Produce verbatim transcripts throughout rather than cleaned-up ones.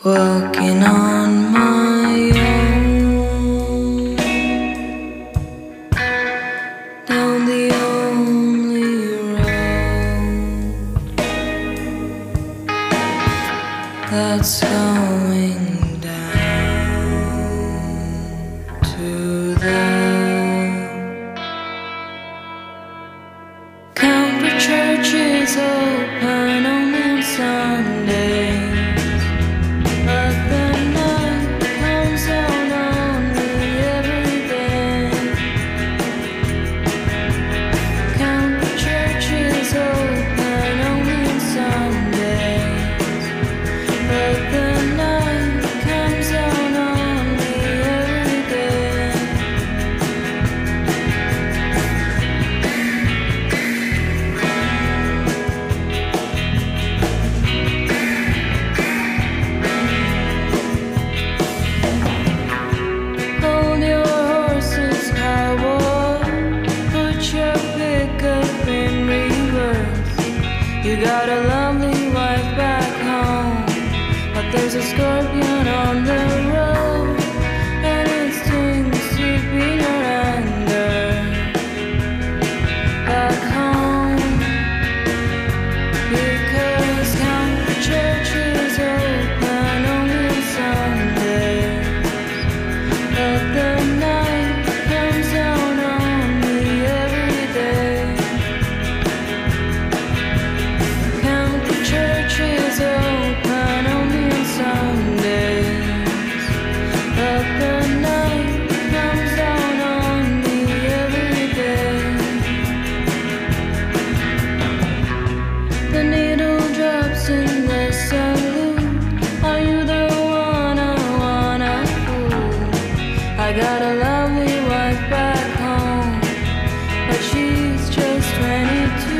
Walking on my own, down the only road that's going down to the country churches open only on Sunday. You got a lovely wife back home, but there's a scorpion on the road, and it stings deep in your anger. Back home, because country church is open only on Sundays, but the night comes down on me every day. Church is open only on Sundays, but the night comes down on me every day. The needle drops in the saloon. Are you the one I wanna fool? I got a lovely wife back home, but she's just twenty-two.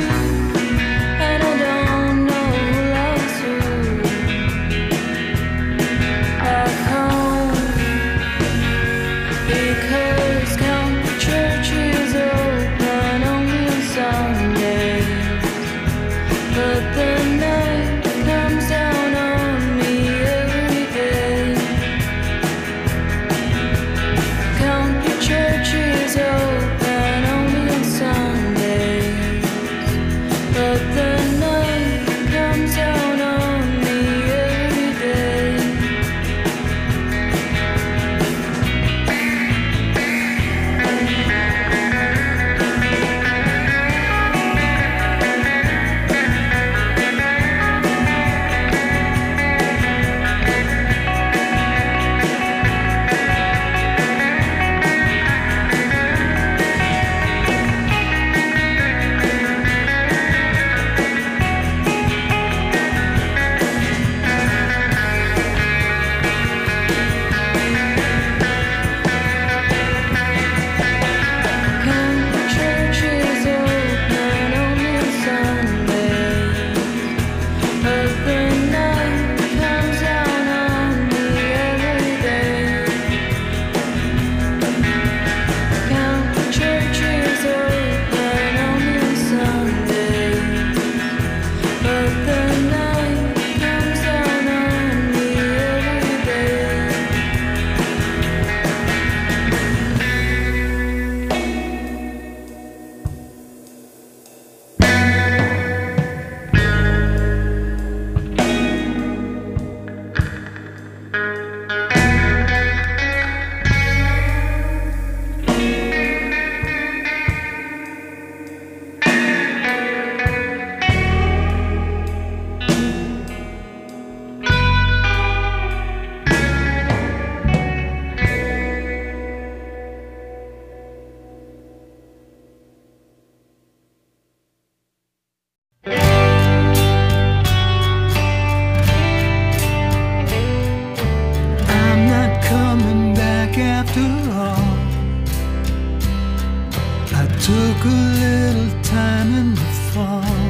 Took a little time in the fall.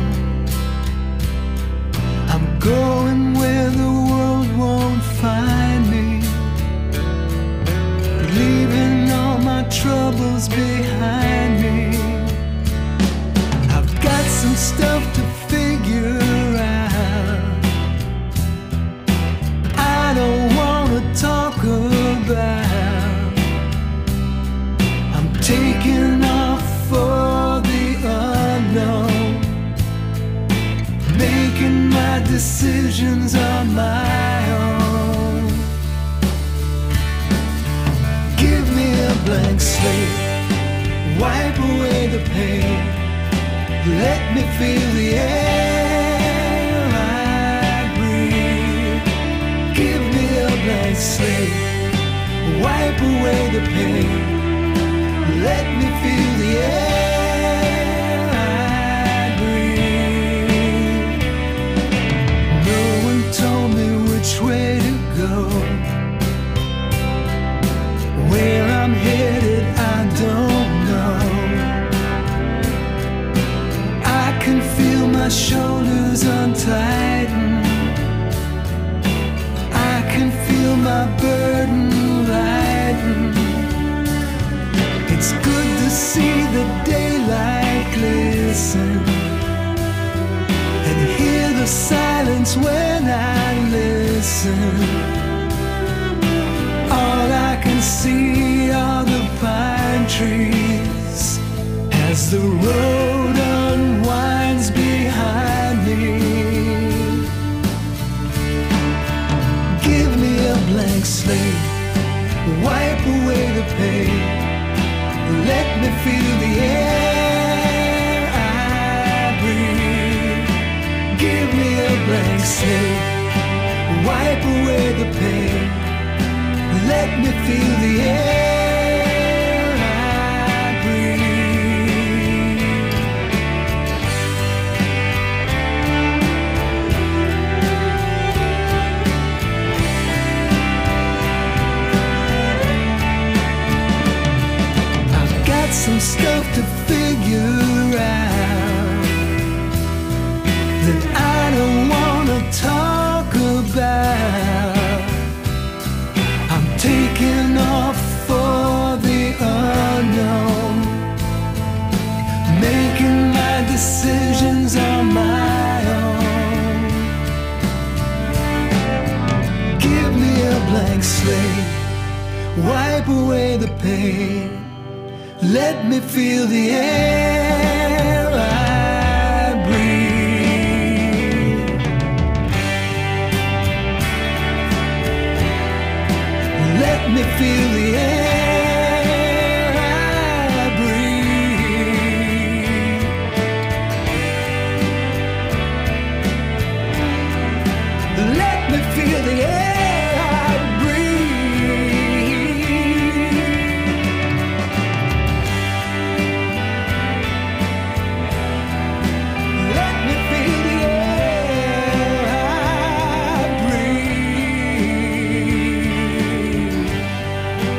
I'm going where the world won't find me, leaving all my troubles behind me. I've got some stuff to figure out. I don't the pain. Let me feel the air I breathe. Give me a blank slate, wipe away the pain. Let me feel the air I breathe. No one told me which way to go. Where I'm headed, I don't know. I can feel my shoulders untighten. I can feel my burden lighten. It's good to see the daylight glisten and hear the silence when I listen. All I can see are the pine trees as the road unwinds behind me. Give me a blank slate, wipe away the pain. Let me feel the air I breathe. Give me a blank slate, wipe away the pain. Let me feel the air I breathe. I've got some stuff to figure out that I don't wanna talk about. Taking off for the unknown, making my decisions on my own. Give me a blank slate, wipe away the pain. Let me feel the air I breathe. Let me feel the air I breathe. Let me feel the air I breathe. Let me feel the air I breathe.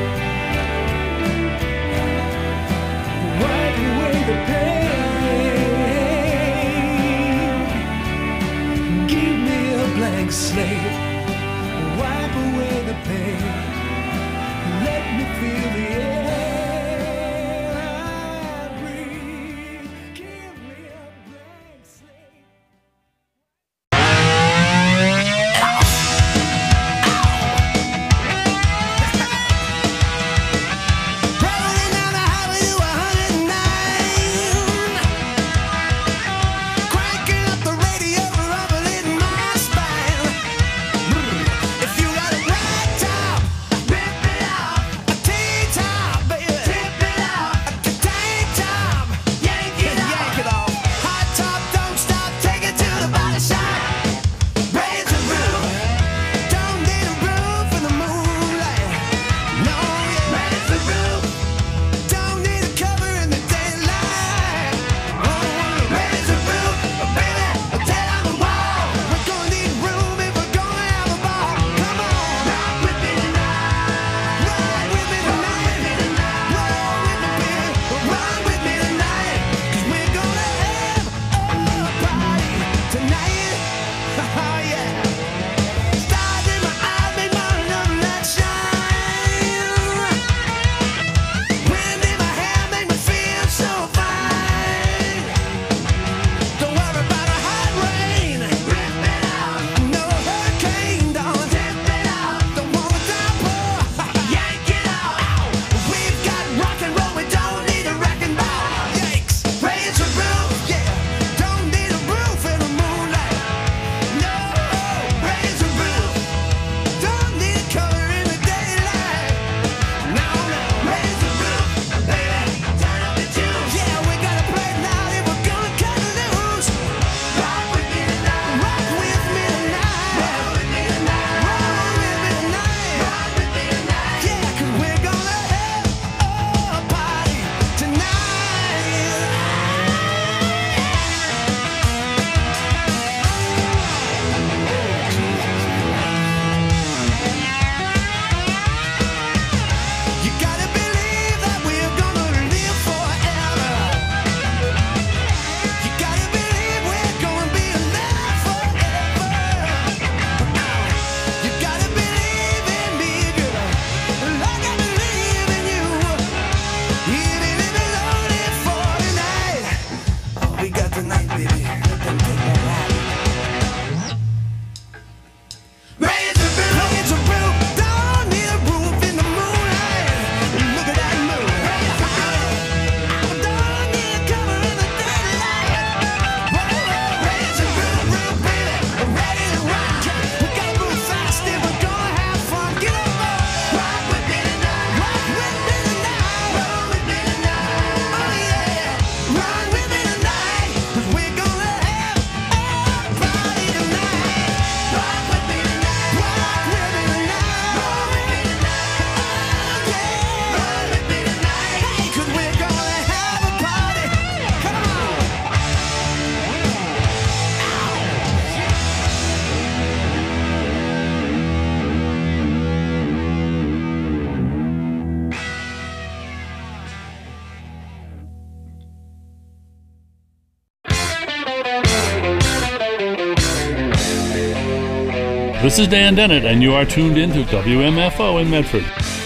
This is Dan Dennett, and you are tuned in to W M F O in Medford.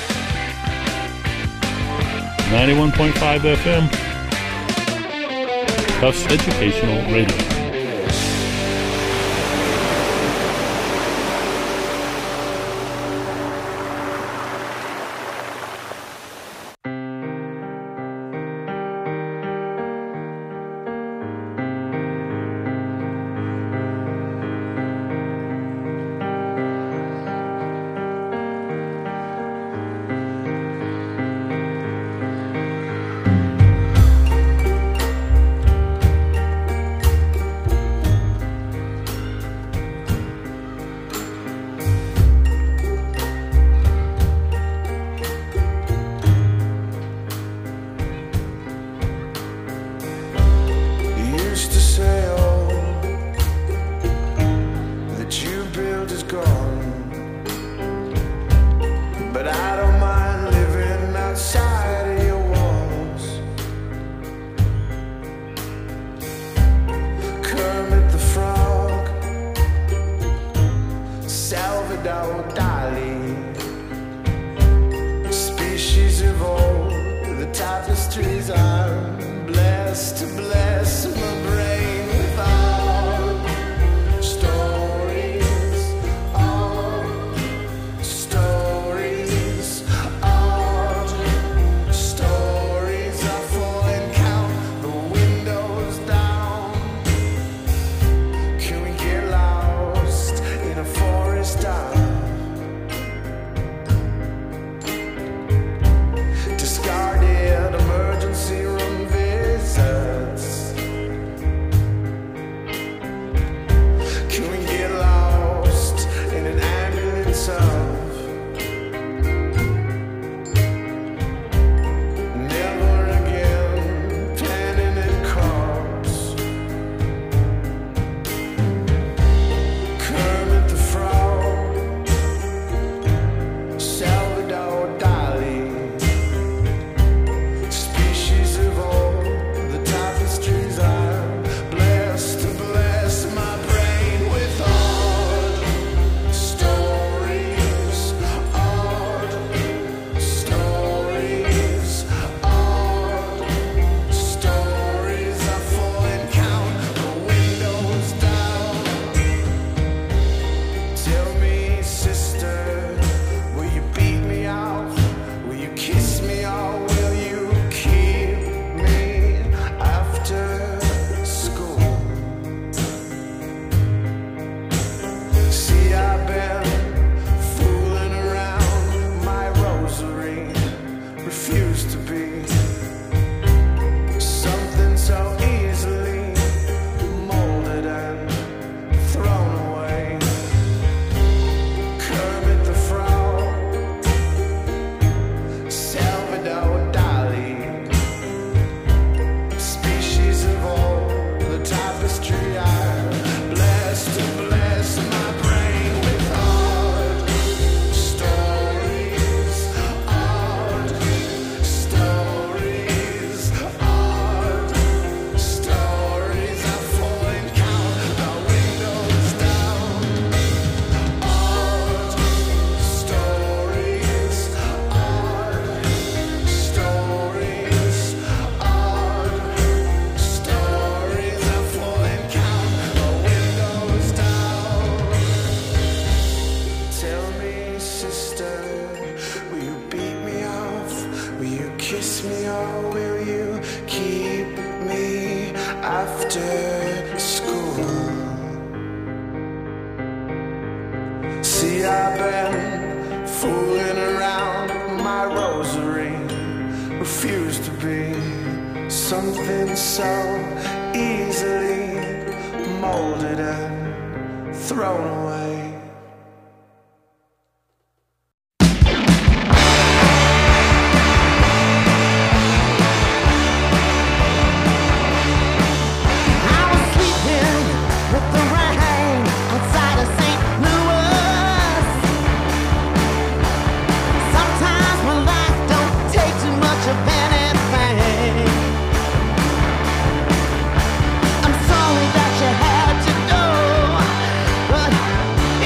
ninety-one point five F M. Tufts Educational Radio. I'm sorry that you had to go.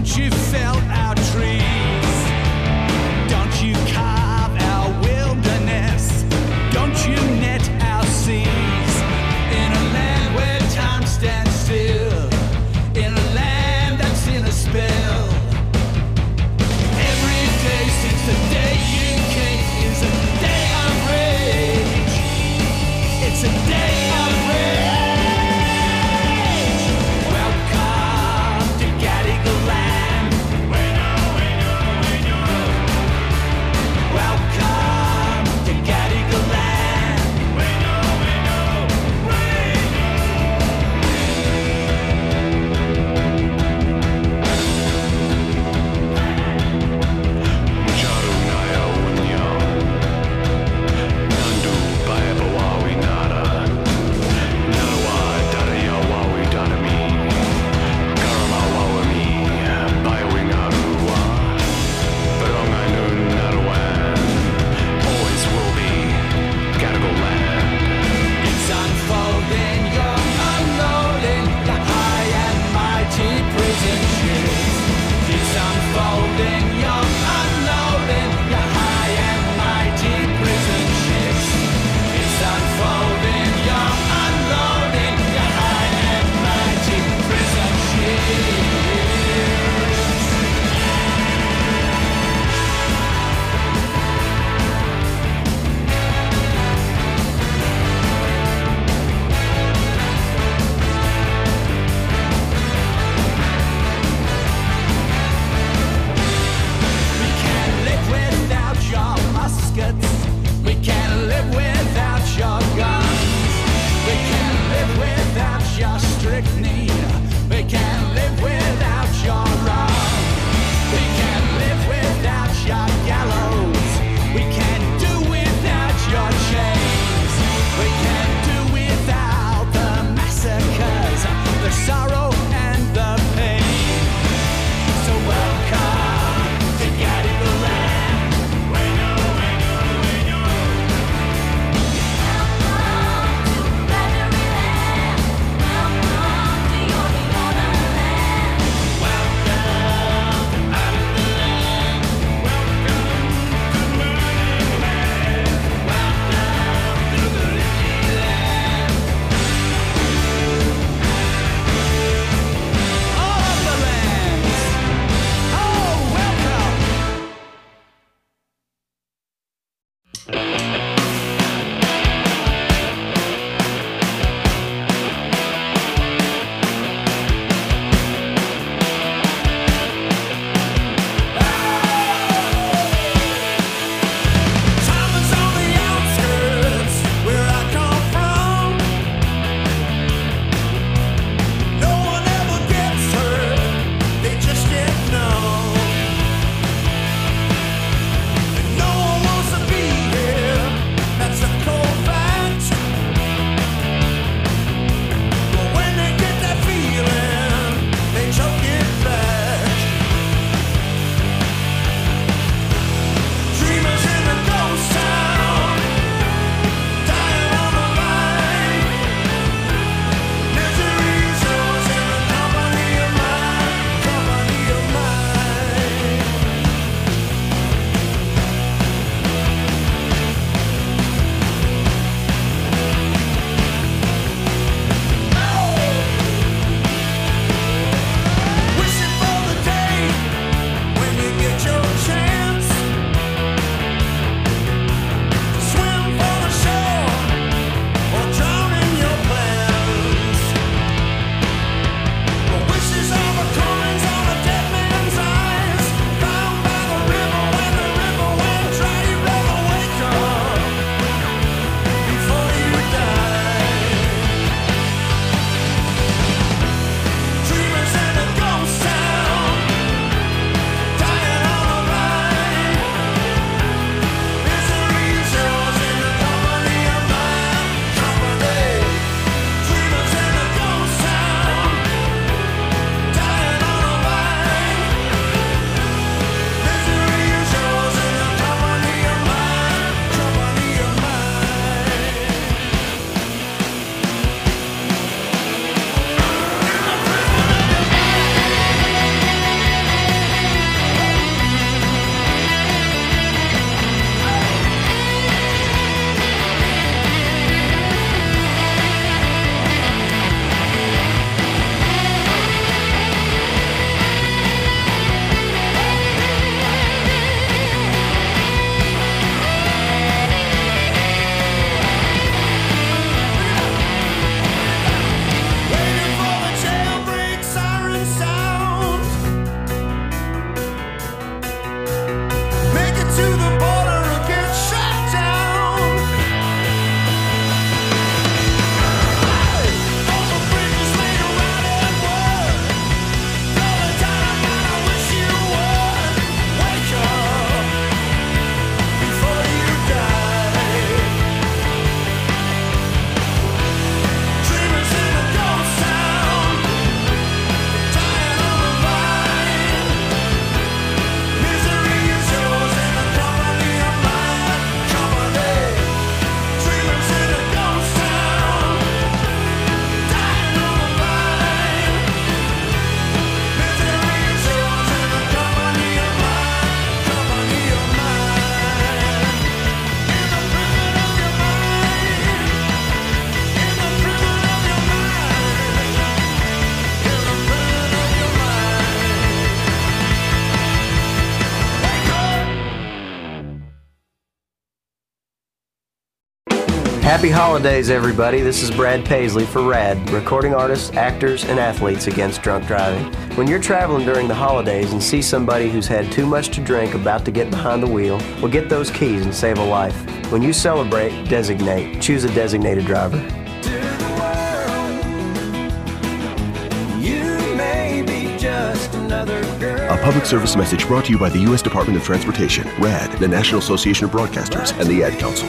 Don't you fell our trees? Don't you carve our wilderness? Don't you net our seas? In a land where time stands still, in a land that's in a spell. Every day since the day you came is a day of rage. It's a day of rage. Welcome to Gadigal land, where Happy holidays, everybody. This is Brad Paisley for RAD, recording artists, actors, and athletes against drunk driving. When you're traveling during the holidays and see somebody who's had too much to drink about to get behind the wheel, well, get those keys and save a life. When you celebrate, designate. Choose a designated driver. A public service message brought to you by the U S Department of Transportation, RAD, the National Association of Broadcasters, and the Ad Council.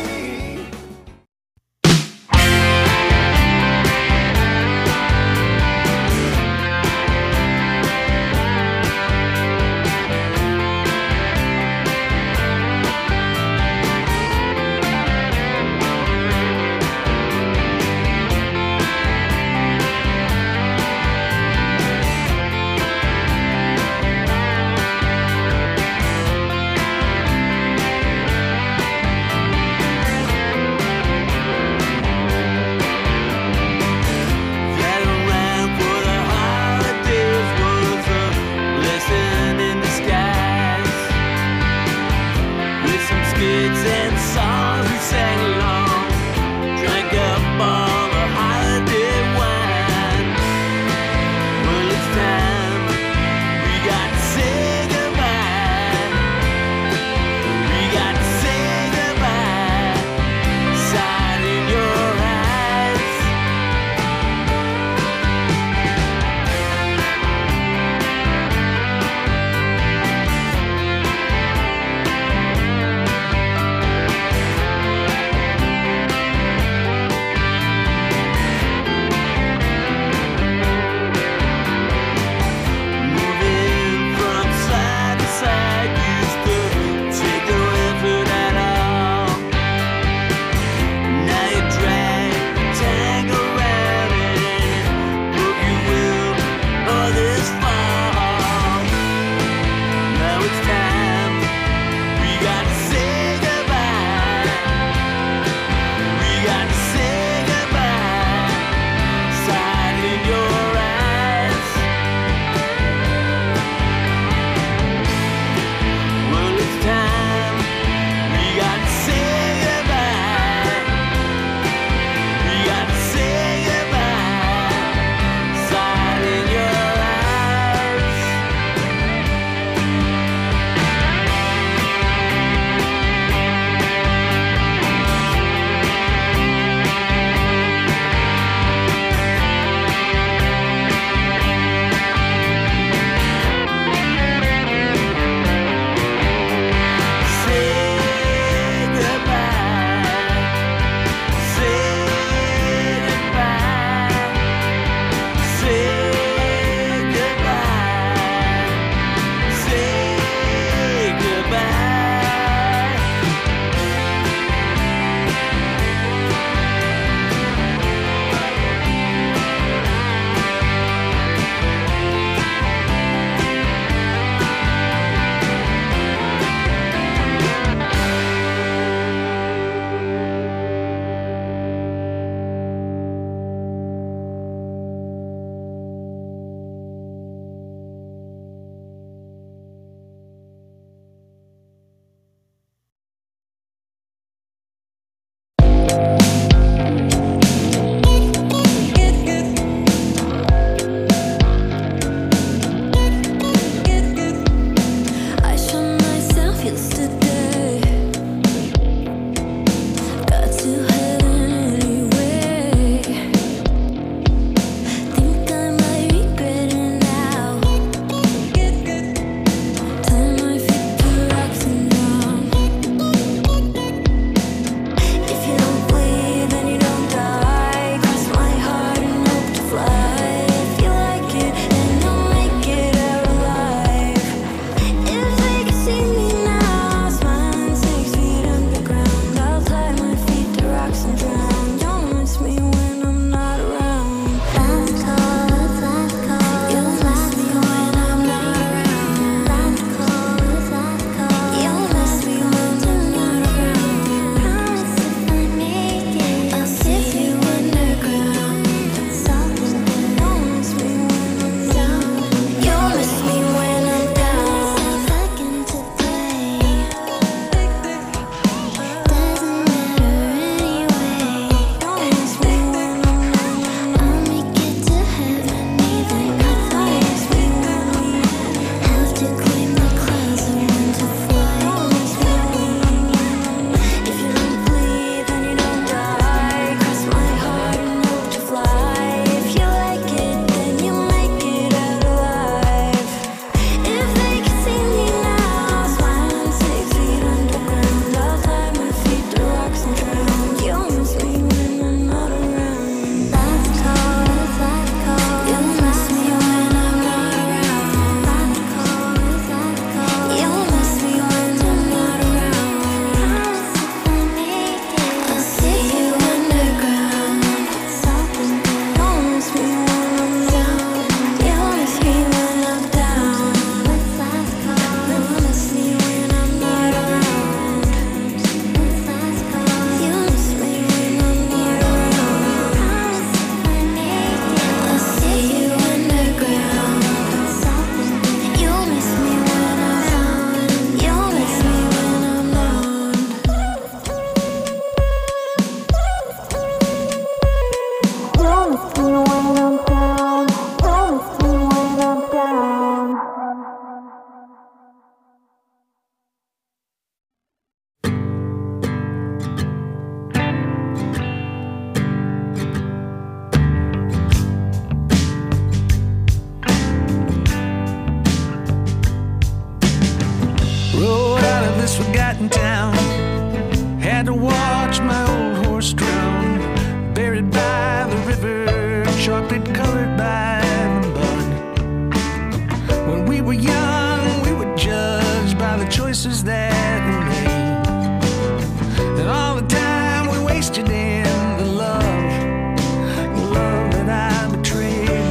last forgotten town. Had to watch my old horse drown, buried by the river, chocolate colored by the mud. When we were young, we were judged by the choices that we made, and all the time we wasted in the love, the love that I betrayed.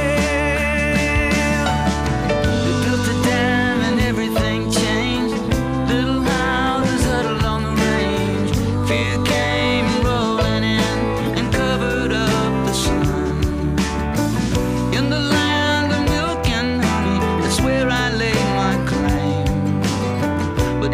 Well, they built a dam and everything changed. Little houses huddled on the range. Fear came rolling in and covered up the sun. In the land of milk and honey, that's where I laid my claim.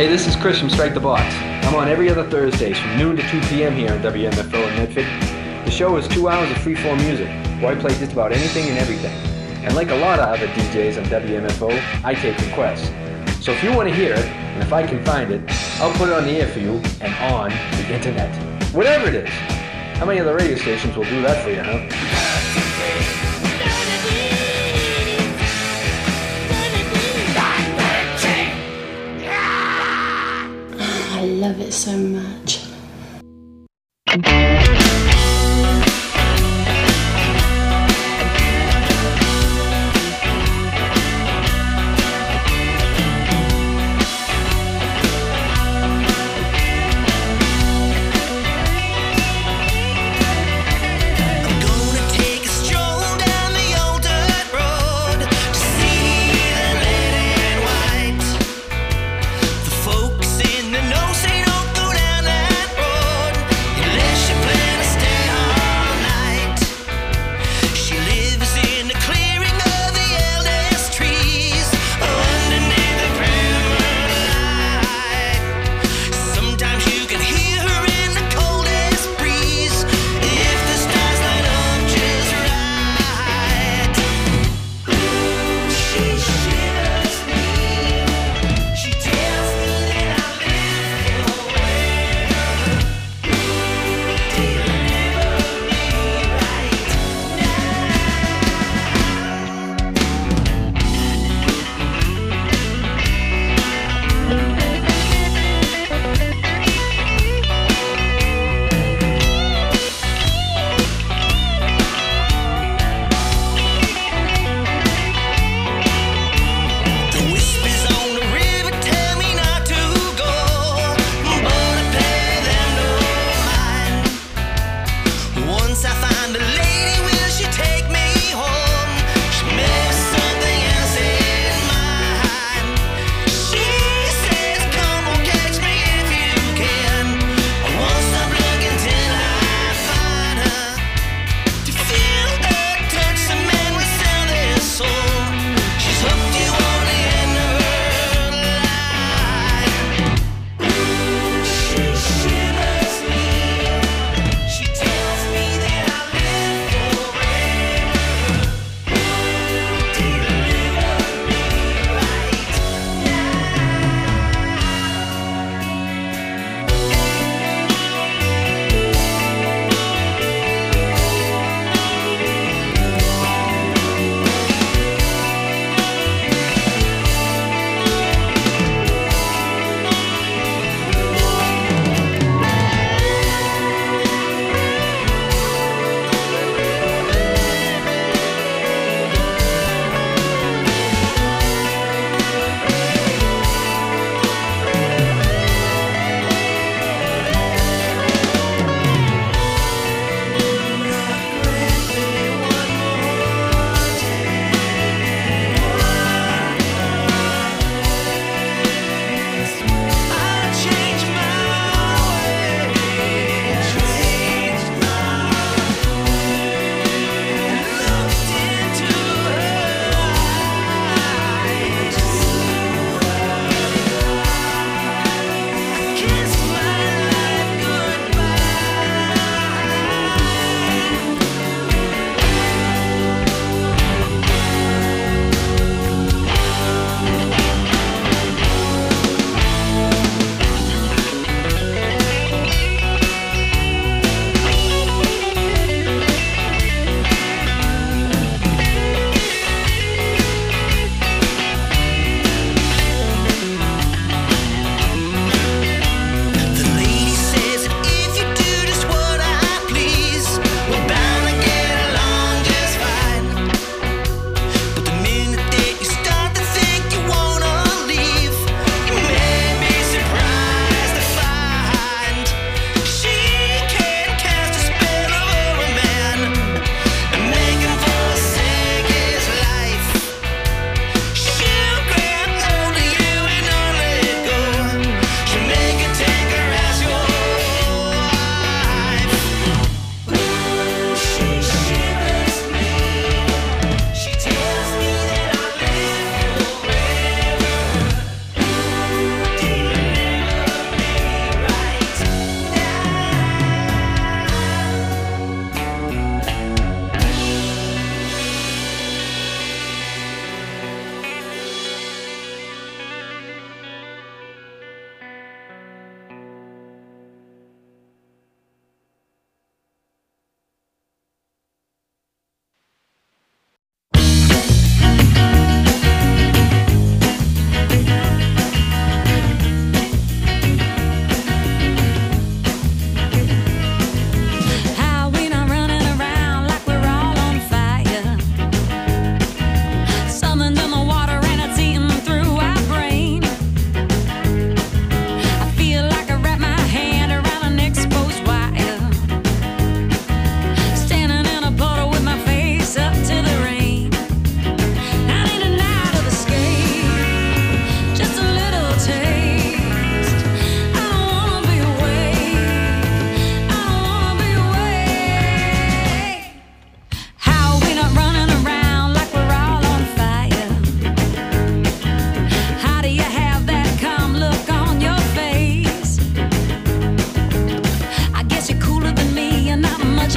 Hey, this is Chris from Strike the Box. I'm on every other Thursdays from noon to two p.m. here on W M F O in Medford. The show is two hours of free-form music, where I play just about anything and everything. And like a lot of other D Js on W M F O, I take requests. So if you want to hear it, and if I can find it, I'll put it on the air for you and on the internet. Whatever it is. How many other radio stations will do that for you, huh? I love it so much. Folks in the know say don't go down that road unless you play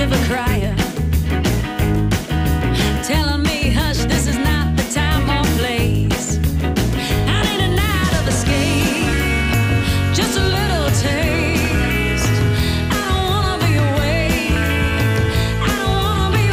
river crier, telling me, hush, this is not the time or place. I need a night of escape, just a little taste. I don't wanna be awake, I don't wanna be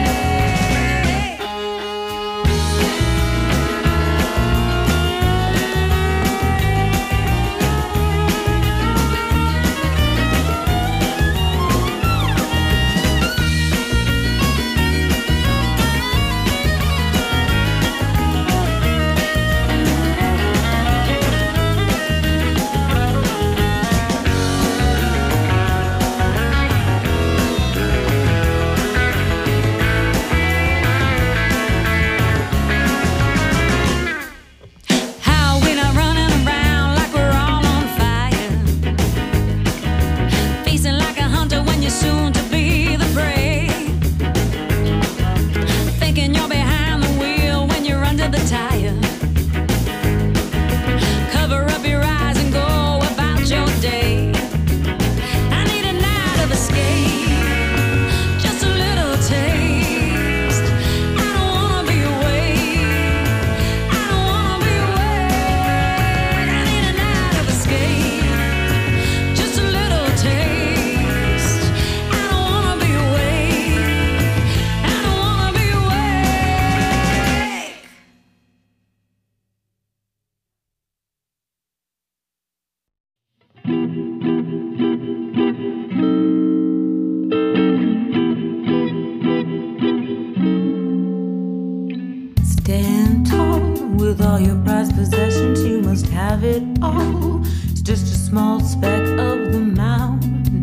with all your prized possessions, you must have it all. It's just a small speck of the mountain.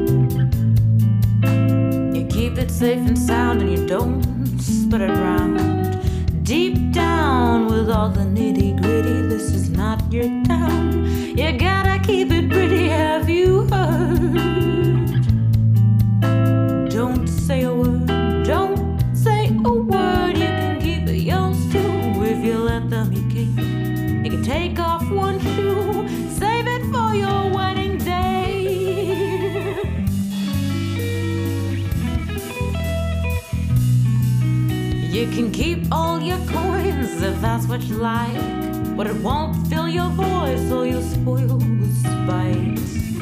You keep it safe and sound and you don't spread it around. Deep down with all the nitty gritty, this is not your town. You gotta keep it pretty, have you heard? Don't say a word, don't say a word. You can keep it yours too if you let them. You can, you can take off one shoe, save it for your wedding day. You can keep all your coins if that's what you like, but it won't fill your void, so you'll spoil with spite.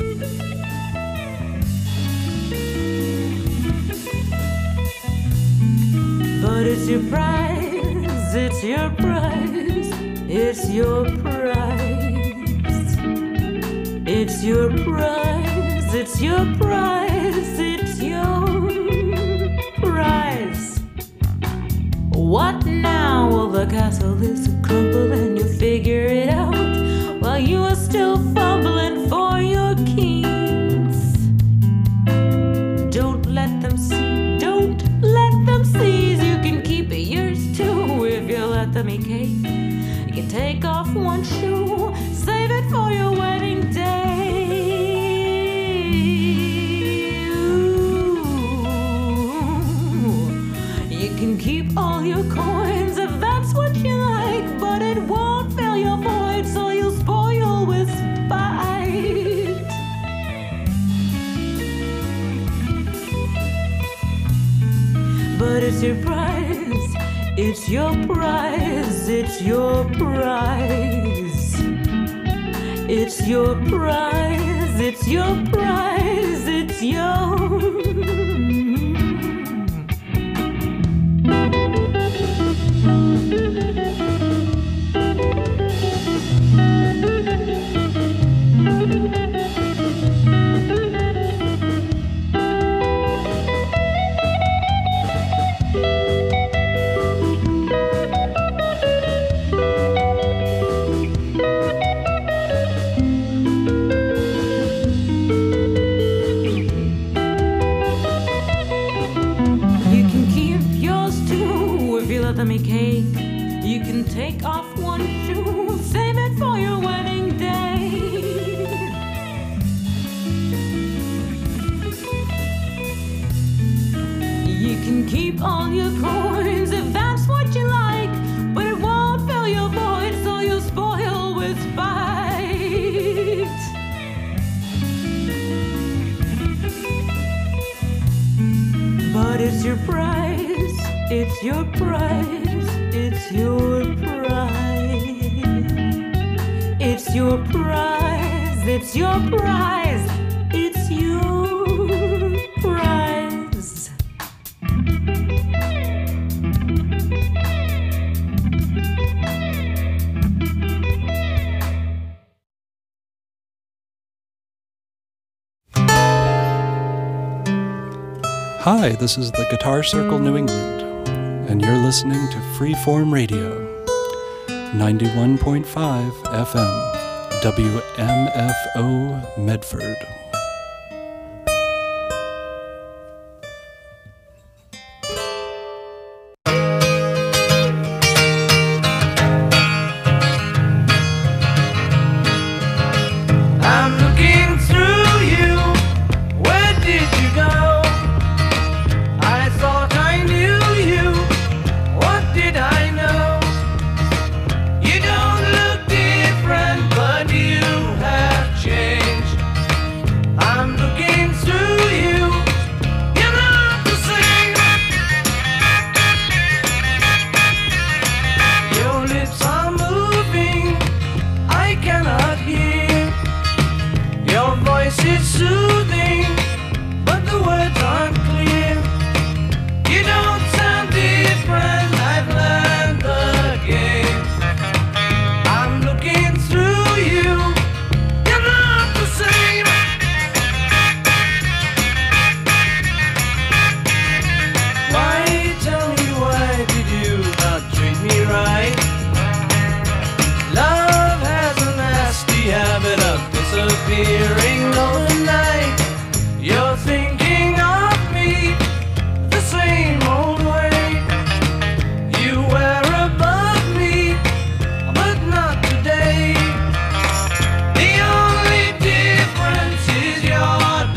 But it's your prize, it's your prize, it's your prize. It's your prize, it's your prize, it's your prize. What now? Well, the castle is a crumble and you figure it out while you are still fumbling for your keys. Don't let them see, don't let them seize. You can keep it yours too if you let them eat cake. You can take off one shoe, save it for your wedding day. Ooh. You can keep all your coins if that's what you like, but it won't fill your void, so you'll spoil with spite. But it's your prize, it's your prize, it's your prize. It's your prize, it's your prize, it's your. Me cake. You can take off one shoe, save it for your wedding day. You can keep all your coins if that's what you like, but it won't fill your void, so you'll spoil with spite. Here's your prize, it's your prize, it's your prize. It's your prize, it's your prize, it's your prize. Hi, this is the Guitar Circle New England, and you're listening to Freeform Radio, ninety-one point five F M, W M F O Medford.